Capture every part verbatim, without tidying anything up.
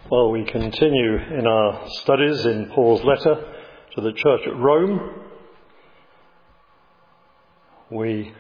Well, we continue in our studies in Paul's letter to the church at Rome. We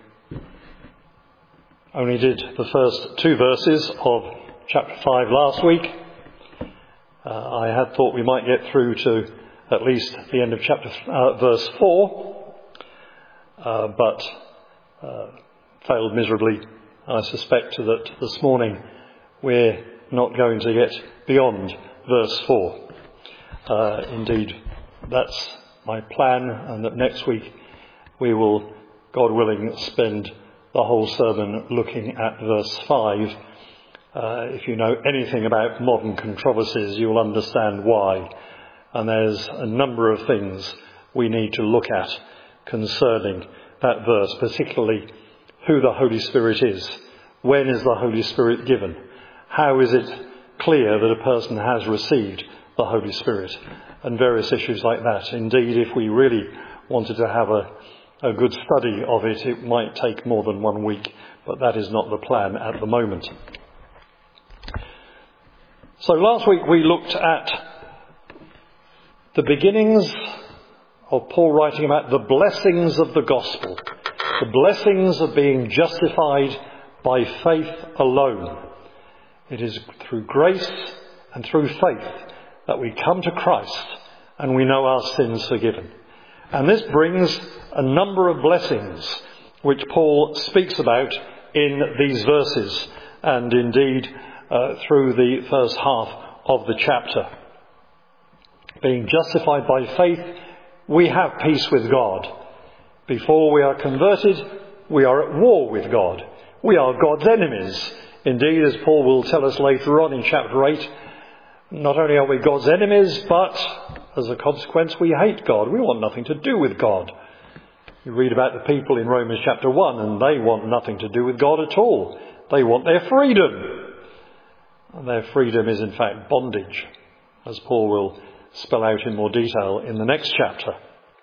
only did the first two verses of chapter five last week. Uh, I had thought we might get through to at least the end of chapter uh, verse four, uh, but uh, failed miserably. I suspect that this morning we're not going to get beyond verse four. Uh, indeed, that's my plan, and that next week we will, God willing, spend the whole sermon looking at verse five. Uh, if you know anything about modern controversies, you'll understand why. And there's a number of things we need to look at concerning that verse, particularly who the Holy Spirit is. When is the Holy Spirit given? How is it clear that a person has received the Holy Spirit? And various issues like that. Indeed, if we really wanted to have a, a good study of it, it might take more than one week, but that is not the plan at the moment. So last week we looked at the beginnings of Paul writing about the blessings of the gospel, the blessings of being justified by faith alone. It is through grace and through faith that we come to Christ and we know our sins forgiven. And this brings a number of blessings which Paul speaks about in these verses and indeed uh, through the first half of the chapter. Being justified by faith, we have peace with God. Before we are converted, we are at war with God. We are God's enemies. Indeed, as Paul will tell us later on in chapter eight, not only are we God's enemies, but as a consequence we hate God. We want nothing to do with God. You read about the people in Romans chapter one and they want nothing to do with God at all. They want their freedom. And their freedom is in fact bondage, as Paul will spell out in more detail in the next chapter.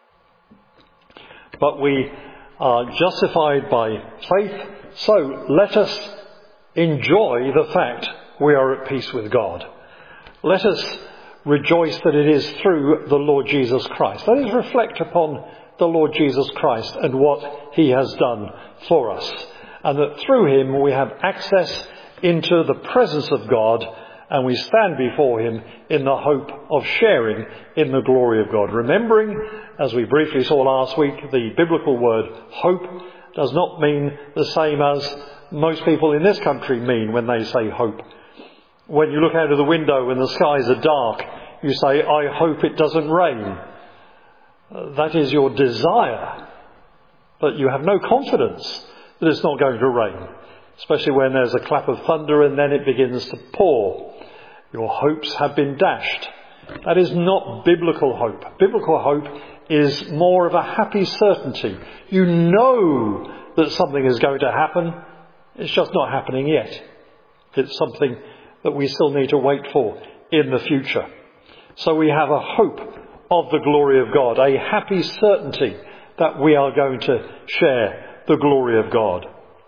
But we are justified by faith, so let us enjoy the fact we are at peace with God. Let us rejoice that it is through the Lord Jesus Christ. Let us reflect upon the Lord Jesus Christ and what he has done for us. And that through him we have access into the presence of God and we stand before him in the hope of sharing in the glory of God. Remembering, as we briefly saw last week, the biblical word hope does not mean the same as most people in this country mean when they say hope. When you look out of the window and the skies are dark, you say, I hope it doesn't rain. That is your desire, but you have no confidence that it's not going to rain, especially when there's a clap of thunder and then it begins to pour. Your hopes have been dashed. That is not biblical hope. Biblical hope is more of a happy certainty. You know that something is going to happen. It's just not happening yet. It's something that we still need to wait for in the future. So we have a hope of the glory of God, a happy certainty that we are going to share the glory of God.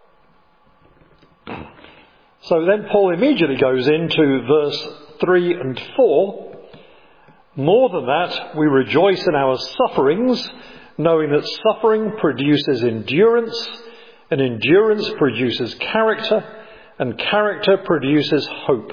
So then Paul immediately goes into verse three and four. More than that, we rejoice in our sufferings, knowing that suffering produces endurance, and endurance produces character, and character produces hope.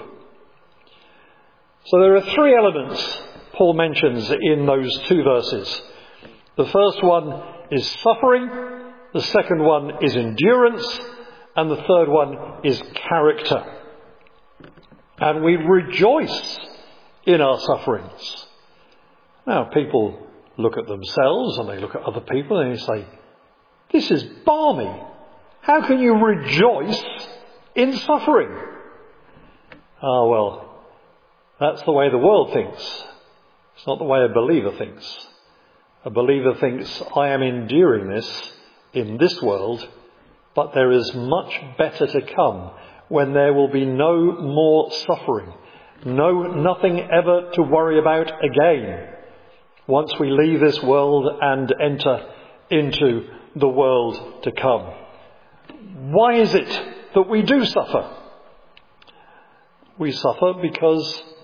So there are three elements Paul mentions in those two verses. The first one is suffering, the second one is endurance, and the third one is character. And we rejoice in our sufferings. Now, people look at themselves and they look at other people and they say, this is balmy. How can you rejoice in suffering? Ah, well, that's the way the world thinks. It's not the way a believer thinks. A believer thinks, I am enduring this in this world, but there is much better to come when there will be no more suffering. No, nothing ever to worry about again once we leave this world and enter into the world to come. Why is it that we do suffer? We suffer because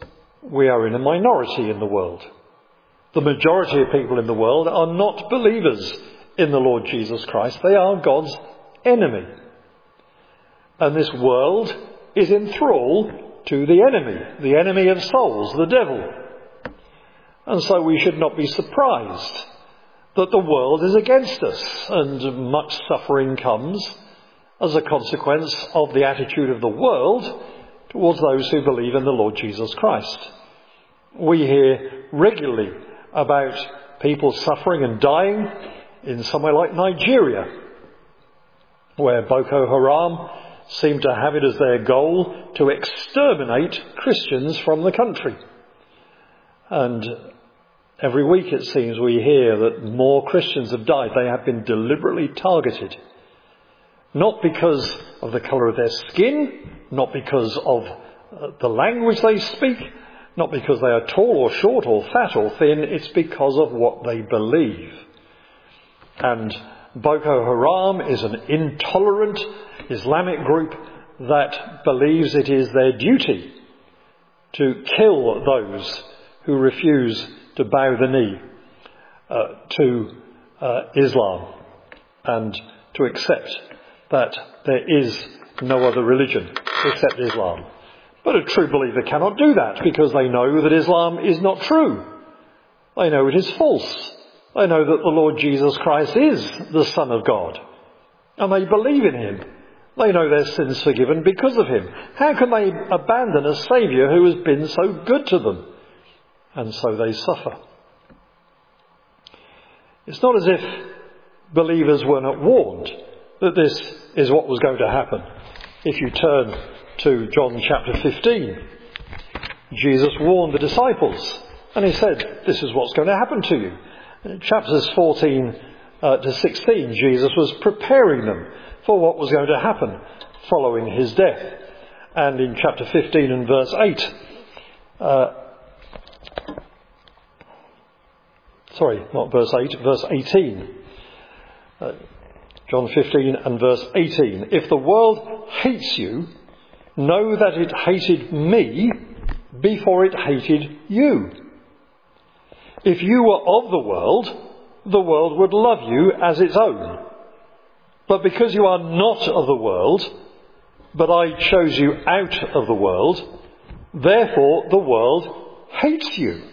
we are in a minority in the world. The majority of people in the world are not believers in the Lord Jesus Christ. They are God's enemy. And this world is in thrall to the enemy, the enemy of souls, the devil. And so we should not be surprised that the world is against us, and much suffering comes as a consequence of the attitude of the world towards those who believe in the Lord Jesus Christ. We hear regularly about people suffering and dying in somewhere like Nigeria, where Boko Haram seem to have it as their goal to exterminate Christians from the country. And every week it seems we hear that more Christians have died. They have been deliberately targeted. Not because of the colour of their skin, not because of uh, the language they speak, not because they are tall or short or fat or thin. It's because of what they believe. And Boko Haram is an intolerant Islamic group that believes it is their duty to kill those who refuse to bow the knee uh, to uh, Islam and to accept that there is no other religion except Islam. But a true believer cannot do that because they know that Islam is not true. They know it is false. They know that the Lord Jesus Christ is the Son of God. And they believe in him. They know their sins forgiven because of him. How can they abandon a Saviour who has been so good to them? And so they suffer. It's not as if believers were not warned that this is what was going to happen. If you turn to John chapter fifteen, Jesus warned the disciples and he said, this is what's going to happen to you. In chapters fourteen uh, to sixteen, Jesus was preparing them for what was going to happen following his death. And in chapter fifteen and verse eight, uh, sorry, not verse eight, verse eighteen. Uh, John fifteen and verse eighteen. If the world hates you, know that it hated me before it hated you. If you were of the world, the world would love you as its own. But because you are not of the world, but I chose you out of the world, therefore the world hates you.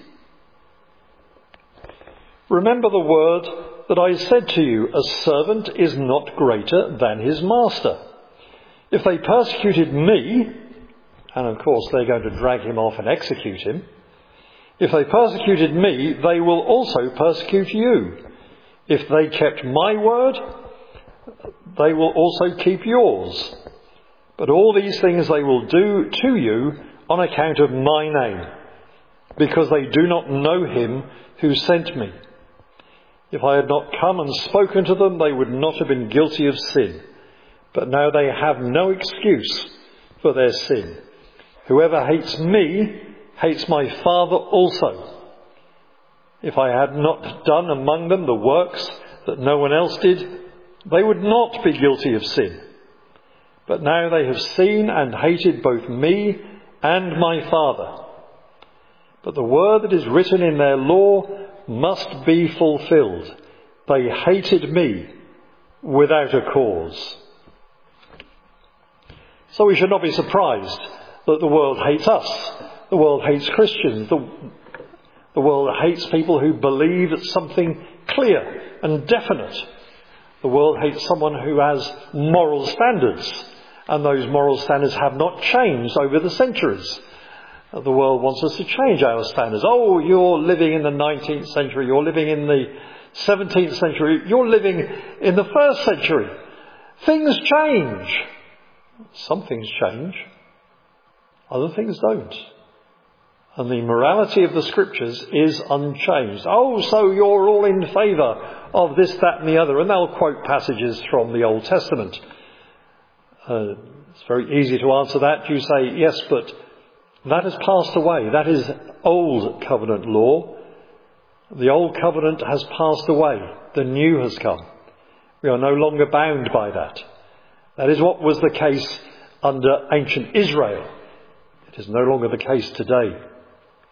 Remember the word that I said to you, a servant is not greater than his master. If they persecuted me, and of course they're going to drag him off and execute him, if they persecuted me, they will also persecute you. If they kept my word, they will also keep yours. But all these things they will do to you on account of my name, because they do not know him who sent me. If I had not come and spoken to them, they would not have been guilty of sin. But now they have no excuse for their sin. Whoever hates me hates my Father also. If I had not done among them the works that no one else did, they would not be guilty of sin. But now they have seen and hated both me and my Father. But the word that is written in their law must be fulfilled. They hated me without a cause. So we should not be surprised that the world hates us. The world hates Christians. The, the world hates people who believe something clear and definite. The world hates someone who has moral standards, and those moral standards have not changed over the centuries. The world wants us to change our standards. Oh, you're living in the nineteenth century, you're living in the seventeenth century, you're living in the first century. Things change. Some things change. Other things don't. And the morality of the scriptures is unchanged. Oh, so you're all in favour of this, that and the other. And they'll quote passages from the Old Testament. Uh, it's very easy to answer that. You say, yes, but that has passed away. That is old covenant law. The old covenant has passed away. The new has come. We are no longer bound by that. That is what was the case under ancient Israel. It is no longer the case today.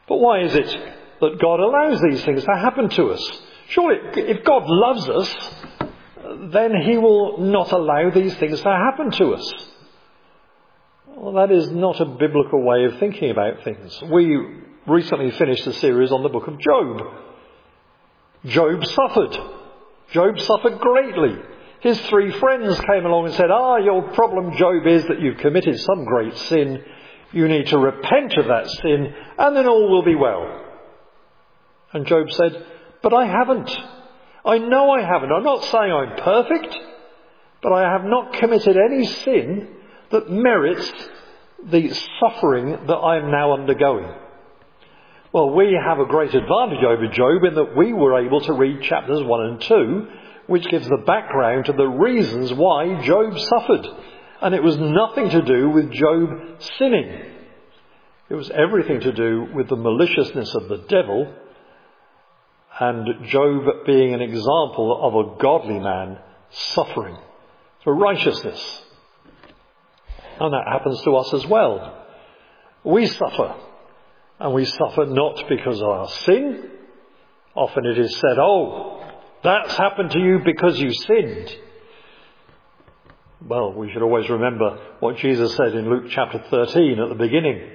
But why is it that God allows these things to happen to us? Surely, if God loves us, then he will not allow these things to happen to us. Well, that is not a biblical way of thinking about things. We recently finished a series on the book of Job. Job suffered. Job suffered greatly. His three friends came along and said, ah, your problem, Job, is that you've committed some great sin. You need to repent of that sin, and then all will be well. And Job said, but I haven't. I know I haven't. I'm not saying I'm perfect, but I have not committed any sin that merits the suffering that I am now undergoing. Well, we have a great advantage over Job in that we were able to read chapters one and two, which gives the background to the reasons why Job suffered. And it was nothing to do with Job sinning. It was everything to do with the maliciousness of the devil and Job being an example of a godly man suffering for righteousness. And that happens to us as well. We suffer. And we suffer not because of our sin. Often it is said, oh, that's happened to you because you sinned. Well, we should always remember what Jesus said in Luke chapter thirteen at the beginning.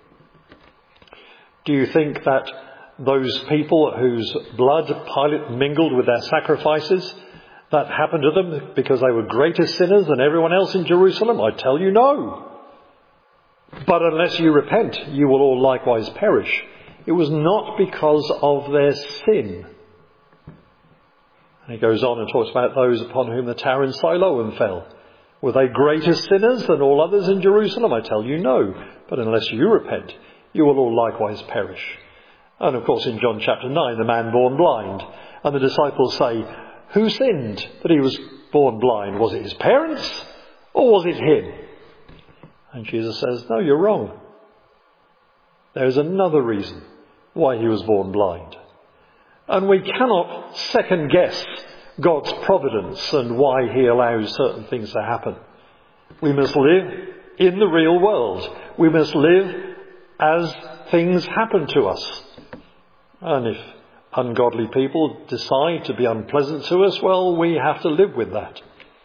Do you think that those people whose blood Pilate mingled with their sacrifices, that happened to them because they were greater sinners than everyone else in Jerusalem? I tell you no. But unless you repent, you will all likewise perish. It was not because of their sin. And he goes on and talks about those upon whom the tower in Siloam fell. Were they greater sinners than all others in Jerusalem? I tell you no. But unless you repent, you will all likewise perish. And of course in John chapter nine, the man born blind. And the disciples say, who sinned that he was born blind? Was it his parents or was it him? And Jesus says, no, you're wrong. There's another reason why he was born blind. And we cannot second guess God's providence and why he allows certain things to happen. We must live in the real world. We must live as things happen to us. And if ungodly people decide to be unpleasant to us, well, we have to live with that.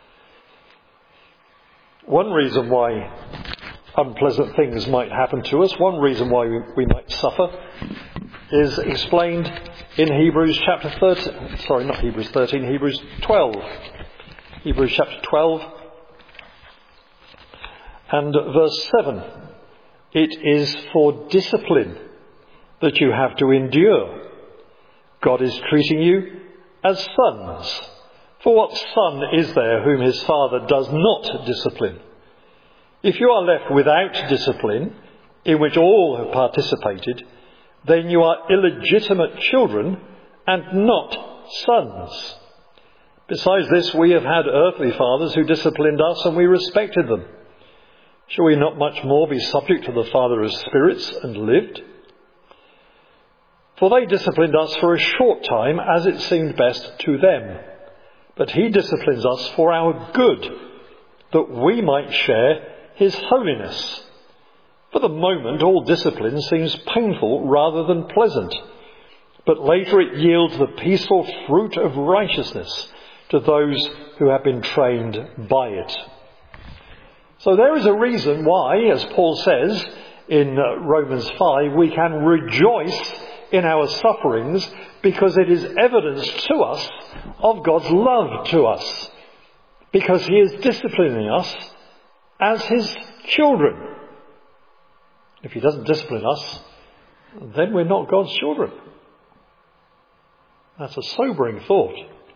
One reason why unpleasant things might happen to us, one reason why we might suffer, is explained in Hebrews chapter thirteen, sorry, not Hebrews thirteen, Hebrews twelve. Hebrews chapter twelve and verse seven. It is for discipline that you have to endure. God is treating you as sons. For what son is there whom his father does not discipline? If you are left without discipline, in which all have participated, then you are illegitimate children and not sons. Besides this, we have had earthly fathers who disciplined us and we respected them. Shall we not much more be subject to the Father of spirits and lived? For they disciplined us for a short time as it seemed best to them. But he disciplines us for our good, that we might share his holiness. For the moment, all discipline seems painful rather than pleasant, but later it yields the peaceful fruit of righteousness to those who have been trained by it. So there is a reason why, as Paul says in Romans five, we can rejoice in our sufferings, because it is evidence to us of God's love to us, because he is disciplining us as his children. If he doesn't discipline us, then we're not God's children. That's a sobering thought.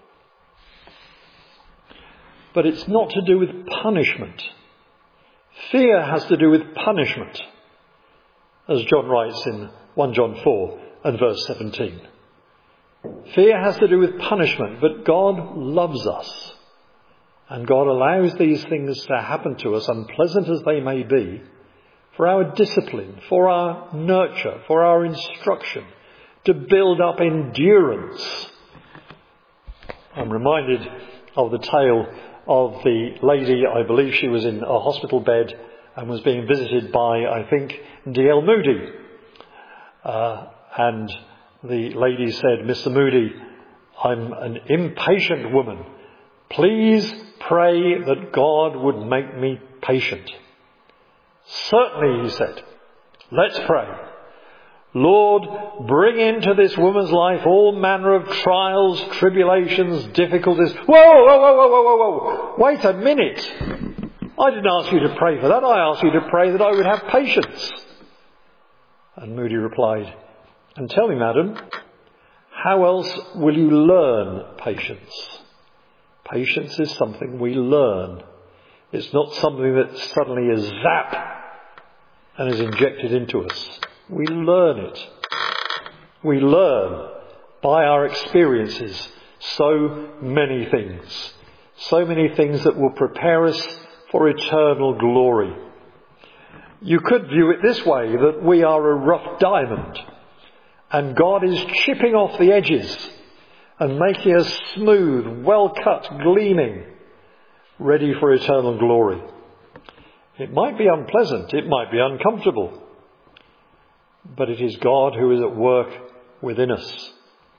But it's not to do with punishment. Fear has to do with punishment, as John writes in First John four and verse seventeen. Fear has to do with punishment, but God loves us. And God allows these things to happen to us, unpleasant as they may be, for our discipline, for our nurture, for our instruction, to build up endurance. I'm reminded of the tale of the lady, I believe she was in a hospital bed and was being visited by, I think, D L Moody. Uh, and the lady said, "Mister Moody, I'm an impatient woman. Please pray that God would make me patient." "Certainly," he said. "Let's pray. Lord, bring into this woman's life all manner of trials, tribulations, difficulties." Whoa, whoa, whoa, whoa, whoa, whoa, whoa. Wait a minute. I didn't ask you to pray for that. I asked you to pray that I would have patience. And Moody replied, "And tell me, madam, how else will you learn patience? Patience is something we learn. It's not something that suddenly is zap and is injected into us. We learn it. We learn by our experiences so many things. So many things that will prepare us for eternal glory. You could view it this way, that we are a rough diamond and God is chipping off the edges and making us smooth, well cut, gleaming, ready for eternal glory. It might be unpleasant, it might be uncomfortable, but it is God who is at work within us.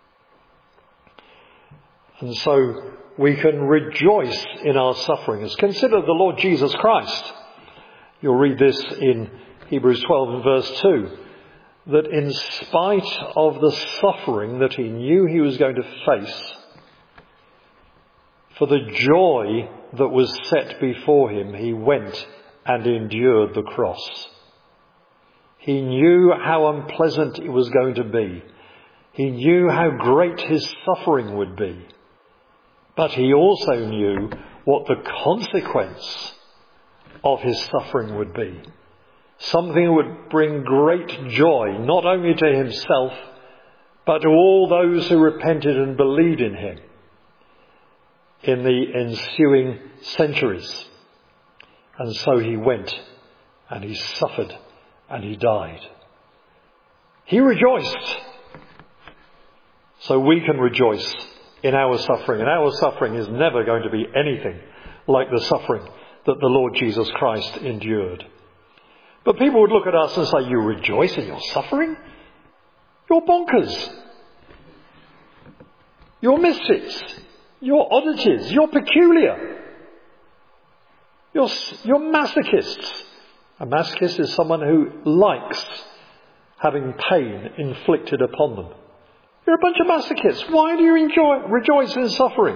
And so we can rejoice in our sufferings. Consider the Lord Jesus Christ. You'll read this in Hebrews twelve and verse two, that in spite of the suffering that he knew he was going to face, for the joy that was set before him, he went and endured the cross. He knew how unpleasant it was going to be. He knew how great his suffering would be. But he also knew what the consequence of his suffering would be. Something that would bring great joy, not only to himself, but to all those who repented and believed in him in the ensuing centuries. And so he went and he suffered and he died. He rejoiced. So we can rejoice in our suffering. And our suffering is never going to be anything like the suffering that the Lord Jesus Christ endured. But people would look at us and say, "You rejoice in your suffering? You're bonkers. You're misfits. You're oddities. You're peculiar. You're, you're masochists." A masochist is someone who likes having pain inflicted upon them. You're a bunch of masochists. Why do you enjoy, rejoice in suffering?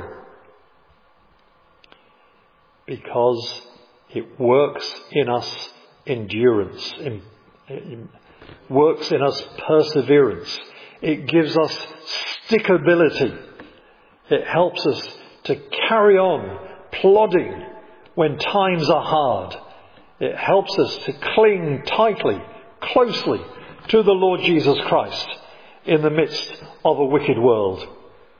Because it works in us endurance, in, in, works in us perseverance. It gives us stickability. It helps us to carry on plodding when times are hard. It helps us to cling tightly, closely to the Lord Jesus Christ in the midst of a wicked world.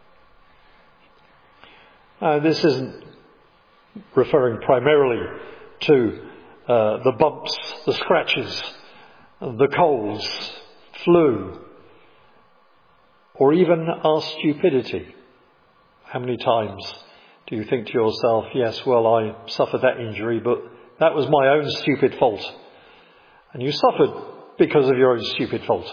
Now, this isn't referring primarily to uh, the bumps, the scratches, the colds, flu, or even our stupidity. How many times do you think to yourself, "Yes, well, I suffered that injury, but that was my own stupid fault." And you suffered because of your own stupid fault.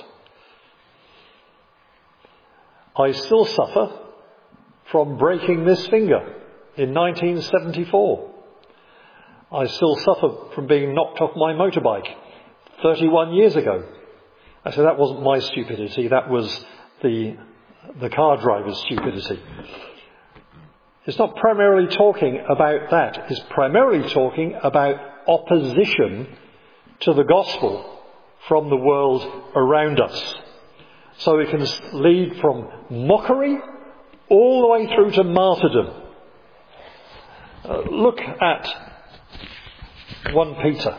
I still suffer from breaking this finger in nineteen seventy-four. I still suffer from being knocked off my motorbike thirty-one years ago. I said that wasn't my stupidity, that was the, the car driver's stupidity. It's not primarily talking about that. It's primarily talking about opposition to the gospel from the world around us. So it can lead from mockery all the way through to martyrdom. Uh, look at First Peter.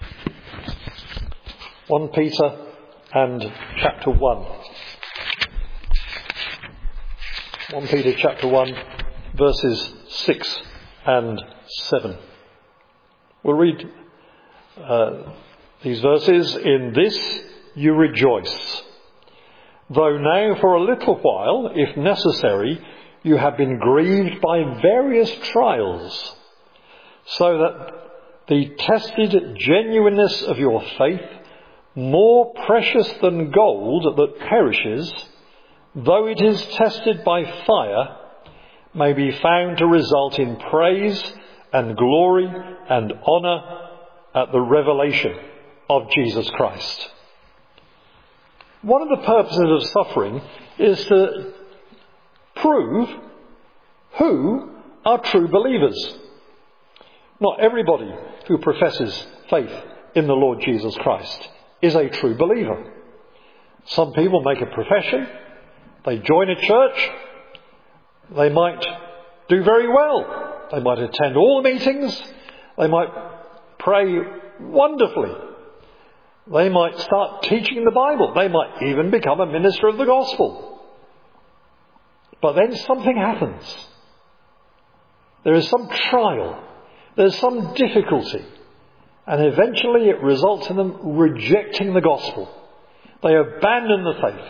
First Peter and chapter one. First Peter chapter one, verses six and seven. We'll read uh, these verses. "In this you rejoice, though now for a little while, if necessary, you have been grieved by various trials, so that the tested genuineness of your faith, more precious than gold that perishes, though it is tested by fire, may be found to result in praise and glory and honour at the revelation of Jesus Christ. One of the purposes of suffering is to prove who are true believers. Not everybody who professes faith in the Lord Jesus Christ is a true believer. Some people make a profession, they join a church, they might do very well, they might attend all the meetings, they might pray wonderfully, they might start teaching the Bible, they might even become a minister of the gospel. But then something happens. There is some trial, there's some difficulty, and eventually it results in them rejecting the gospel. They abandon the faith.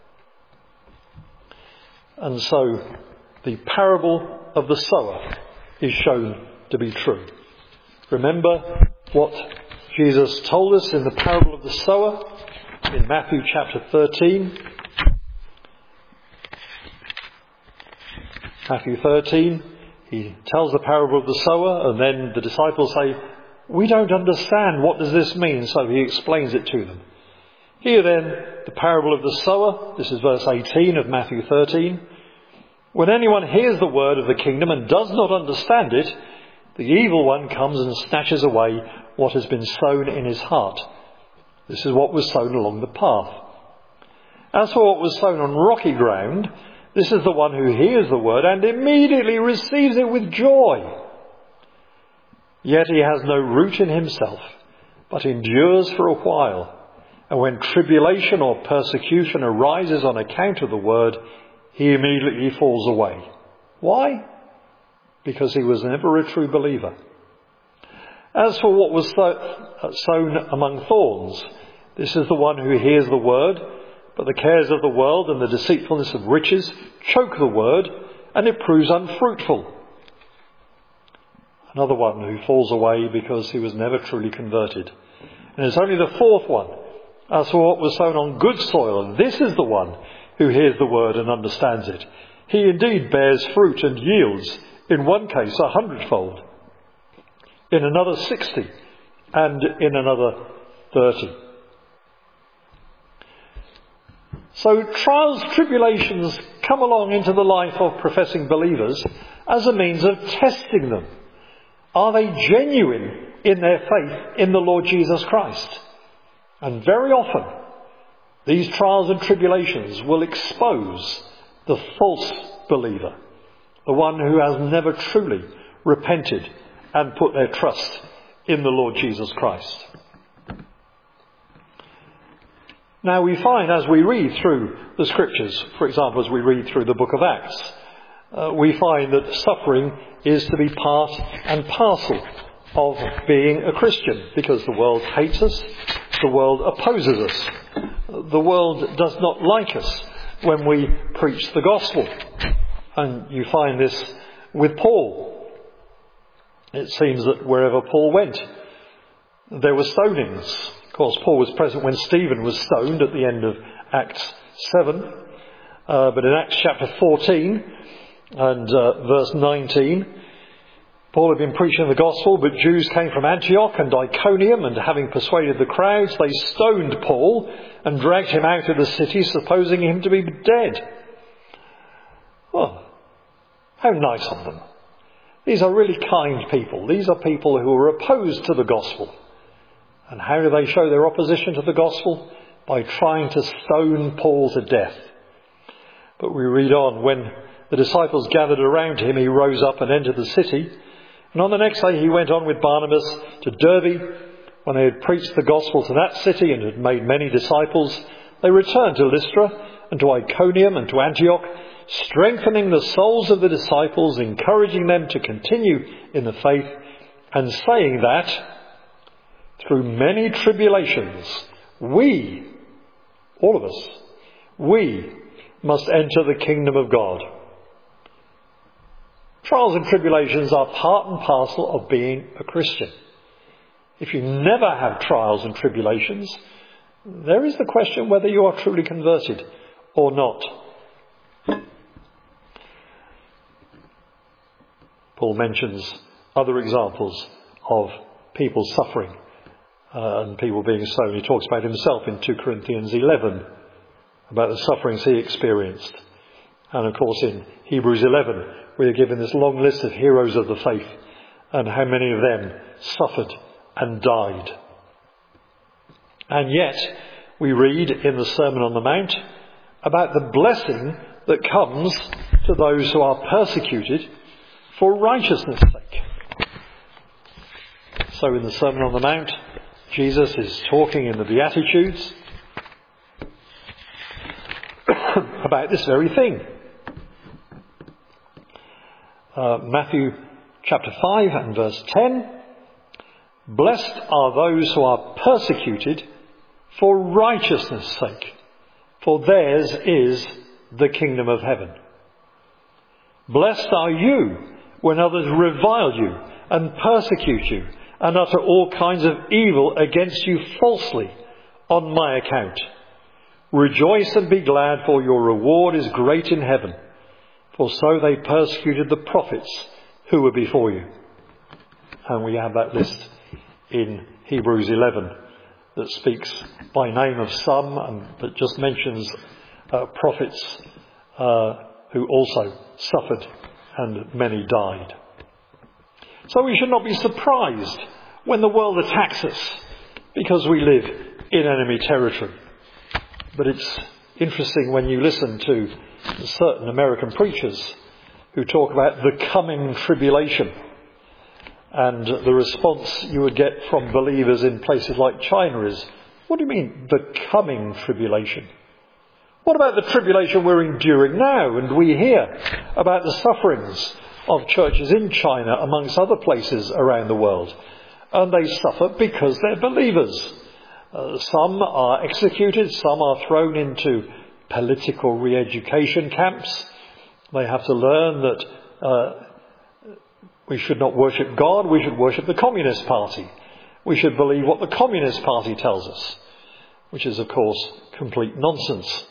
And so the parable of the sower is shown to be true. Remember what Jesus told us in the parable of the sower in Matthew chapter thirteen. Matthew thirteen, he tells the parable of the sower, and then the disciples say, "We don't understand, what does this mean?" So he explains it to them. Here then, the parable of the sower, this is verse eighteen of Matthew thirteen. "When anyone hears the word of the kingdom and does not understand it, the evil one comes and snatches away what has been sown in his heart. This is what was sown along the path. As for what was sown on rocky ground, this is the one who hears the word and immediately receives it with joy. Yet he has no root in himself, but endures for a while. And when tribulation or persecution arises on account of the word, he immediately falls away." Why? Because he was never a true believer. "As for what was sown among thorns, this is the one who hears the word, but the cares of the world and the deceitfulness of riches choke the word, and it proves unfruitful." Another one who falls away because he was never truly converted. And it's only the fourth one. "As for what was sown on good soil, this is the one who hears the word and understands it. He indeed bears fruit and yields, in one case a hundredfold, in another sixty, and in another thirty." So trials, tribulations come along into the life of professing believers as a means of testing them. Are they genuine in their faith in the Lord Jesus Christ? And very often, these trials and tribulations will expose the false believer, the one who has never truly repented and put their trust in the Lord Jesus Christ. Now we find as we read through the scriptures, for example, as we read through the book of Acts, uh, we find that suffering is to be part and parcel of being a Christian, because the world hates us, the world opposes us, the world does not like us when we preach the gospel. And you find this with Paul. It seems that wherever Paul went, there were stonings. Of course, Paul was present when Stephen was stoned at the end of Acts seven. Uh, but in Acts chapter fourteen and uh, verse nineteen, Paul had been preaching the gospel, but Jews came from Antioch and Iconium, and having persuaded the crowds, they stoned Paul and dragged him out of the city, supposing him to be dead. Oh, how nice of them. These are really kind people. These are people who are opposed to the gospel. And how do they show their opposition to the gospel? By trying to stone Paul to death. But we read on, when the disciples gathered around him, he rose up and entered the city. And on the next day he went on with Barnabas to Derbe. When they had preached the gospel to that city and had made many disciples, they returned to Lystra and to Iconium and to Antioch, strengthening the souls of the disciples, encouraging them to continue in the faith, and saying that through many tribulations, we, all of us, we must enter the kingdom of God. Trials and tribulations are part and parcel of being a Christian. If you never have trials and tribulations, there is the question whether you are truly converted or not. Paul mentions other examples of people suffering uh, and people being stoned. He talks about himself in two Corinthians eleven, about the sufferings he experienced. And of course in Hebrews eleven, we are given this long list of heroes of the faith and how many of them suffered and died. And yet, we read in the Sermon on the Mount about the blessing that comes to those who are persecuted for righteousness' sake. So in the Sermon on the Mount, Jesus is talking in the Beatitudes about this very thing. Uh, Matthew chapter five and verse ten. Blessed are those who are persecuted for righteousness' sake, for theirs is the kingdom of heaven. Blessed are you when others revile you and persecute you and utter all kinds of evil against you falsely on my account. Rejoice and be glad, for your reward is great in heaven, for so they persecuted the prophets who were before you. And we have that list in Hebrews eleven that speaks by name of some, and that just mentions uh, prophets uh, who also suffered and many died. So we should not be surprised when the world attacks us because we live in enemy territory. But it's interesting when you listen to certain American preachers who talk about the coming tribulation. And the response you would get from believers in places like China is, what do you mean, the coming tribulation? What about the tribulation we're enduring now? And we hear about the sufferings of churches in China, amongst other places around the world. And they suffer because they're believers. Uh, some are executed, some are thrown into political re-education camps. They have to learn that uh, we should not worship God, we should worship the Communist Party. We should believe what the Communist Party tells us, which is, of course, complete nonsense.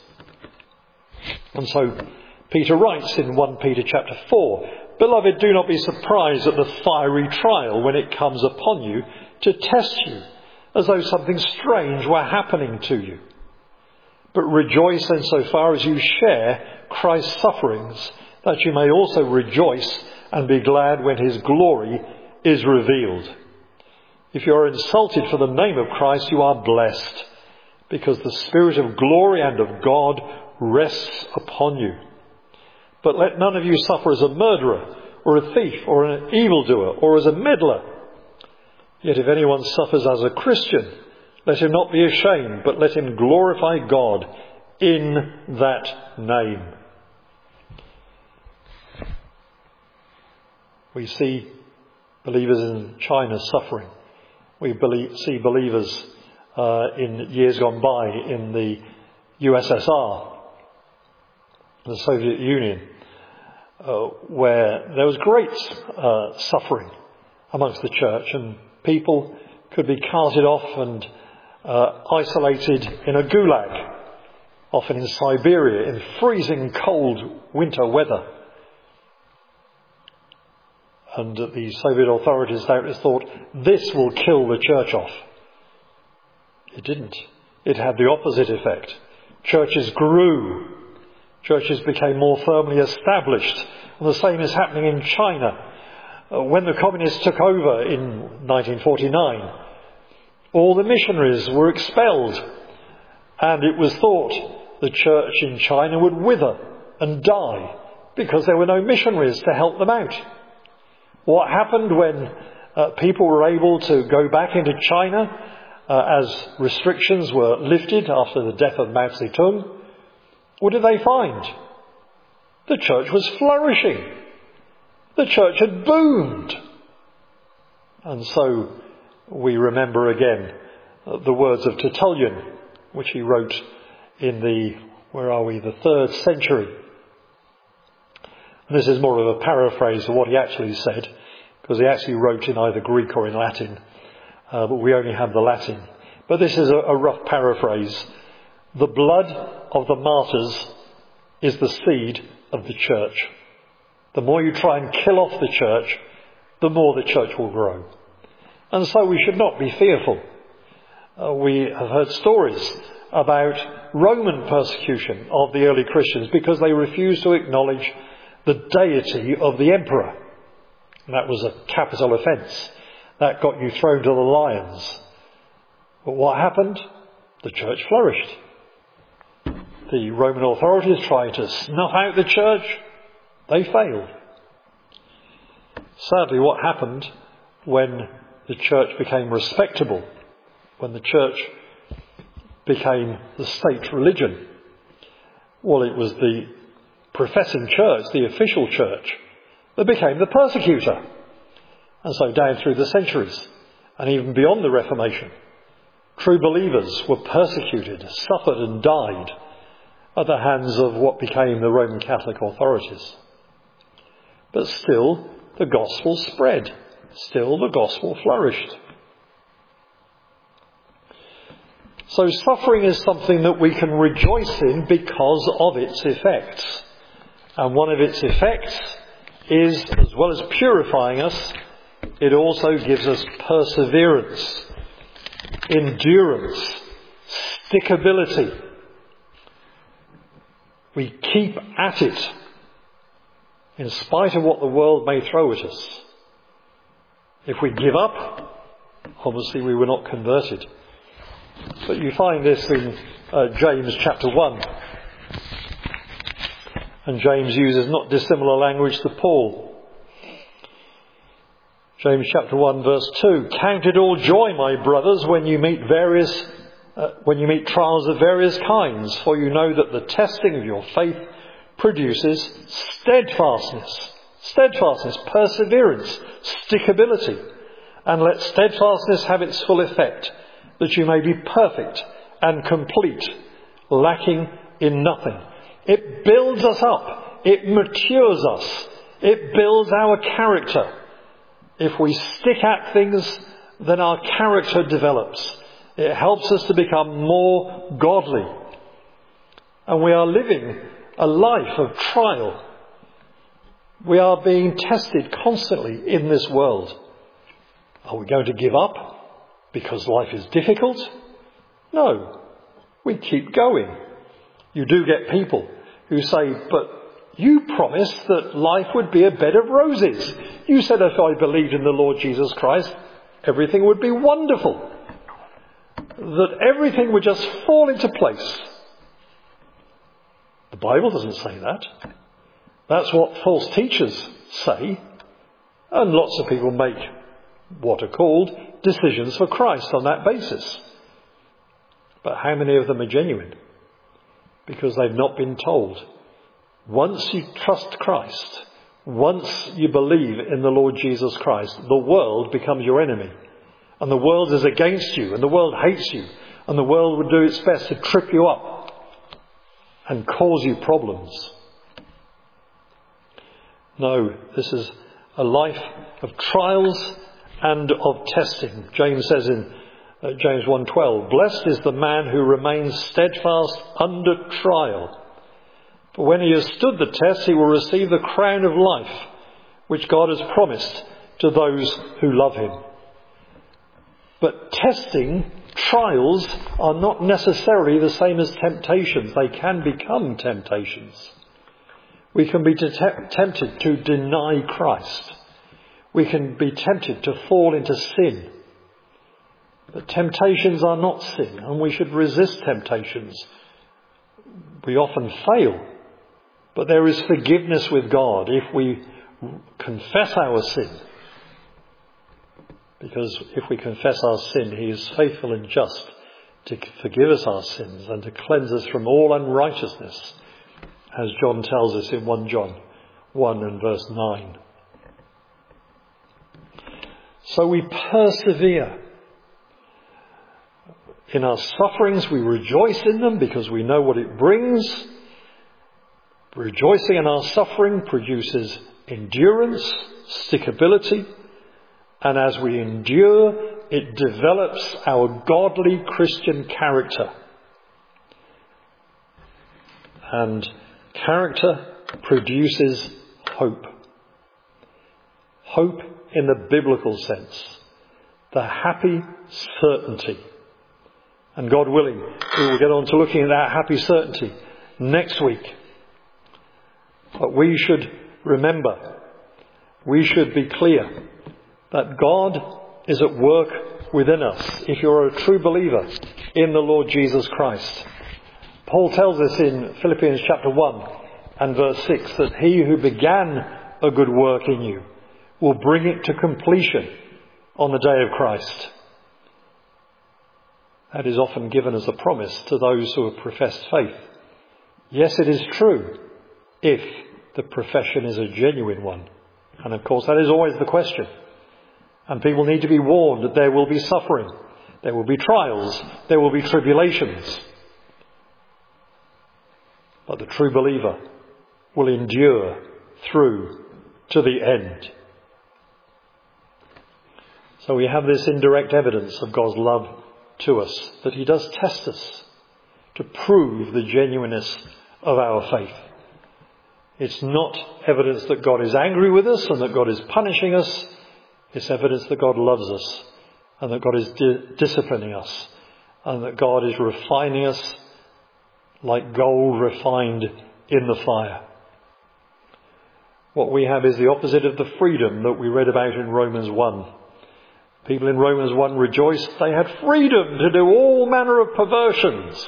And so Peter writes in First Peter chapter four, Beloved, do not be surprised at the fiery trial when it comes upon you to test you, as though something strange were happening to you. But rejoice insofar as you share Christ's sufferings, that you may also rejoice and be glad when his glory is revealed. If you are insulted for the name of Christ, you are blessed, because the Spirit of glory and of God rests upon you. But let none of you suffer as a murderer, or a thief, or an evildoer, or as a meddler. Yet if anyone suffers as a Christian, let him not be ashamed, but let him glorify God in that name. We see believers in China suffering. We believe, see believers uh, in years gone by in the U S S R, the Soviet Union, uh, where there was great uh, suffering amongst the church, and people could be carted off and uh, isolated in a gulag, often in Siberia, in freezing cold winter weather. And the Soviet authorities doubtless thought, this will kill the church off. It didn't. It had the opposite effect. Churches grew. Churches became more firmly established. And the same is happening in China. Uh, when the communists took over in nineteen forty-nine, all the missionaries were expelled. And it was thought the church in China would wither and die because there were no missionaries to help them out. What happened when uh, people were able to go back into China uh, as restrictions were lifted after the death of Mao Zedong? What did they find? The church was flourishing. The church had boomed. And so we remember again uh, the words of Tertullian, which he wrote in the, where are we, the third century. This is more of a paraphrase of what he actually said, because he actually wrote in either Greek or in Latin, uh, but we only have the Latin. but this is a, a rough paraphrase. The blood of the martyrs is the seed of the church. The more you try and kill off the church, the more the church will grow. And so we should not be fearful. Uh, we have heard stories about Roman persecution of the early Christians because they refused to acknowledge the deity of the emperor. And that was a capital offence. That got you thrown to the lions. But what happened? The church flourished. The Roman authorities tried to snuff out the church. They failed. Sadly, what happened when the church became respectable, when the church became the state religion? Well, it was the professing church, the official church, that became the persecutor. And so down through the centuries, and even beyond the Reformation, true believers were persecuted, suffered and died at the hands of what became the Roman Catholic authorities. But still, the gospel spread. Still, the gospel flourished. So suffering is something that we can rejoice in because of its effects. And one of its effects is, as well as purifying us, it also gives us perseverance, endurance, stickability. We keep at it in spite of what the world may throw at us. If we give up, obviously we were not converted. But you find this in uh, James chapter one. And James uses not dissimilar language to Paul. James chapter one verse two. Count it all joy, my brothers, when you meet various, uh, when you meet trials of various kinds, for you know that the testing of your faith produces steadfastness. Steadfastness, perseverance, stickability. And let steadfastness have its full effect, that you may be perfect and complete, lacking in nothing. It builds us up. It matures us. It builds our character. If we stick at things, then our character develops. It helps us to become more godly. And we are living a life of trial. We are being tested constantly in this world. Are we going to give up because life is difficult? No. We keep going. You do get people who say, but you promised that life would be a bed of roses. You said if I believed in the Lord Jesus Christ, everything would be wonderful. That everything would just fall into place. The Bible doesn't say that. That's what false teachers say. And lots of people make what are called decisions for Christ on that basis. But how many of them are genuine? Because they've not been told. Once you trust Christ, once you believe in the Lord Jesus Christ, the world becomes your enemy. And the world is against you, and the world hates you, and the world would do its best to trip you up and cause you problems. No, this is a life of trials and of testing. James says in uh, James one twelve, blessed is the man who remains steadfast under trial. For when he has stood the test, he will receive the crown of life, which God has promised to those who love him. But testing, trials, are not necessarily the same as temptations. They can become temptations. We can be te- tempted to deny Christ. We can be tempted to fall into sin. But temptations are not sin, and we should resist temptations. We often fail, but there is forgiveness with God if we confess our sin. Because if we confess our sin, he is faithful and just to forgive us our sins and to cleanse us from all unrighteousness, as John tells us in First John one and verse nine. So we persevere. In our sufferings, we rejoice in them because we know what it brings. Rejoicing in our suffering produces endurance, stickability, And as we endure, it develops our godly Christian character. And character produces hope. Hope in the biblical sense. The happy certainty. And God willing, we will get on to looking at that happy certainty next week. But we should remember, we should be clear that God is at work within us if you're a true believer in the Lord Jesus Christ. Paul tells us in Philippians chapter one and verse six that he who began a good work in you will bring it to completion on the day of Christ. That is often given as a promise to those who have professed faith. Yes, it is true if the profession is a genuine one. And of course that is always the question. And people need to be warned that there will be suffering, there will be trials, there will be tribulations. But the true believer will endure through to the end. So we have this indirect evidence of God's love to us, that he does test us to prove the genuineness of our faith. It's not evidence that God is angry with us and that God is punishing us. It's evidence that God loves us and that God is di- disciplining us and that God is refining us like gold refined in the fire. What we have is the opposite of the freedom that we read about in Romans one. People in Romans one rejoiced they had freedom to do all manner of perversions.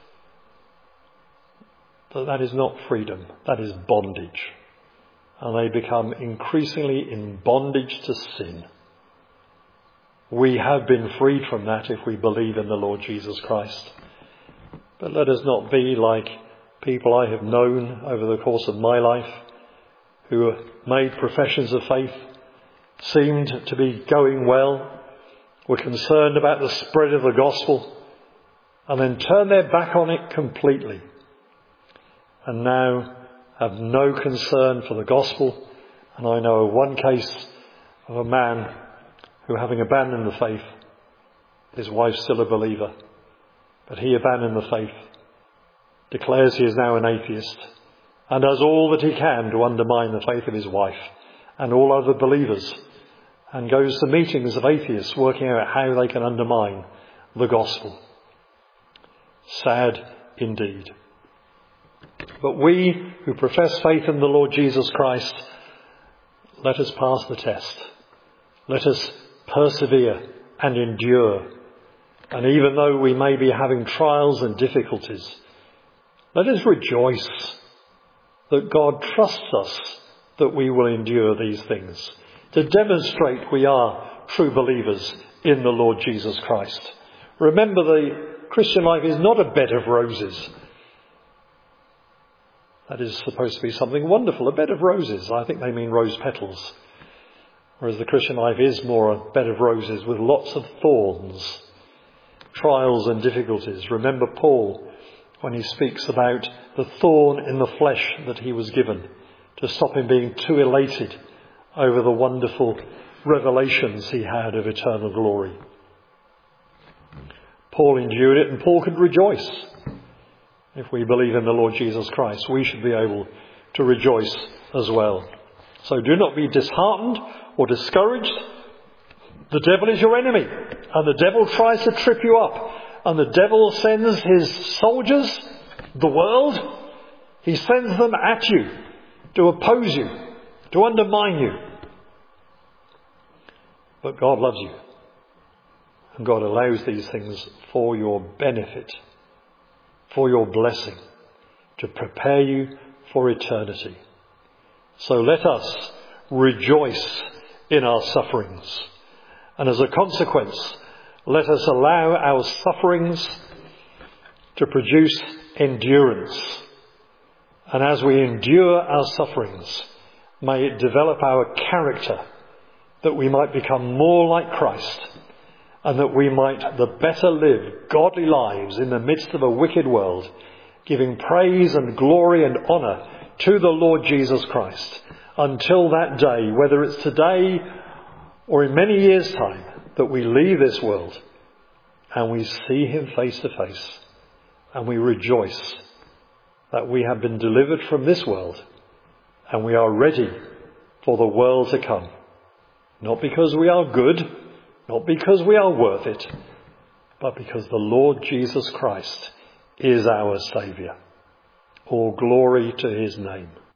But that is not freedom, that is bondage. And they become increasingly in bondage to sin. We have been freed from that if we believe in the Lord Jesus Christ. But let us not be like people I have known over the course of my life who made professions of faith, seemed to be going well, were concerned about the spread of the gospel, and then turned their back on it completely. And now have no concern for the gospel. And I know of one case of a man who, having abandoned the faith, his wife's still a believer, but he abandoned the faith, declares he is now an atheist, and does all that he can to undermine the faith of his wife and all other believers, and goes to meetings of atheists working out how they can undermine the gospel. Sad indeed. But we who profess faith in the Lord Jesus Christ, let us pass the test. Let us persevere and endure. And even though we may be having trials and difficulties, let us rejoice that God trusts us that we will endure these things, to demonstrate we are true believers in the Lord Jesus Christ. Remember, the Christian life is not a bed of roses. That is supposed to be something wonderful, a bed of roses. I think they mean rose petals. Whereas the Christian life is more a bed of roses with lots of thorns, trials and difficulties. Remember Paul when he speaks about the thorn in the flesh that he was given to stop him being too elated over the wonderful revelations he had of eternal glory. Paul endured it, and Paul could rejoice. If we believe in the Lord Jesus Christ, we should be able to rejoice as well. So do not be disheartened or discouraged. The devil is your enemy, and the devil tries to trip you up, and the devil sends his soldiers, the world, he sends them at you to oppose you, to undermine you. But God loves you, and God allows these things for your benefit, for your blessing, to prepare you for eternity. So let us rejoice in our sufferings. And as a consequence, let us allow our sufferings to produce endurance. And as we endure our sufferings, may it develop our character, that we might become more like Christ, and that we might the better live godly lives in the midst of a wicked world, giving praise and glory and honour to the Lord Jesus Christ, until that day, whether it's today or in many years' time, that we leave this world and we see him face to face, and we rejoice that we have been delivered from this world and we are ready for the world to come. Not because we are good, not because we are worth it, but because the Lord Jesus Christ is our Saviour. All glory to his name.